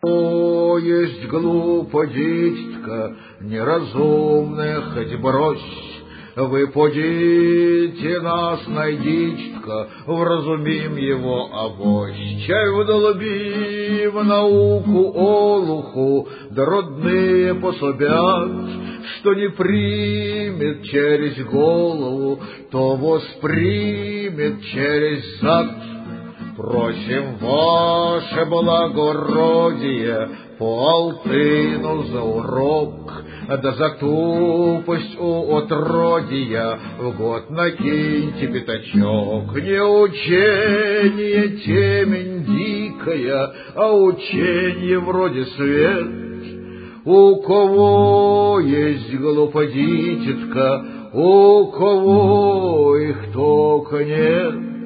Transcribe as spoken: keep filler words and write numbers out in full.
О, есть глупо, дитятка, неразумная, хоть брось. Вы подите нас, найдите-ка, вразумим его авось. Чай вдолби в науку олуху, да родные пособят, что не примет через голову, то воспримет через зад. Просим ваше благородие по алтыну за урок, да за тупость у отродья в год накиньте пятачок. Не учение темень дикая, а учение вроде свет. У кого есть глупо дитятка, у кого их только нет.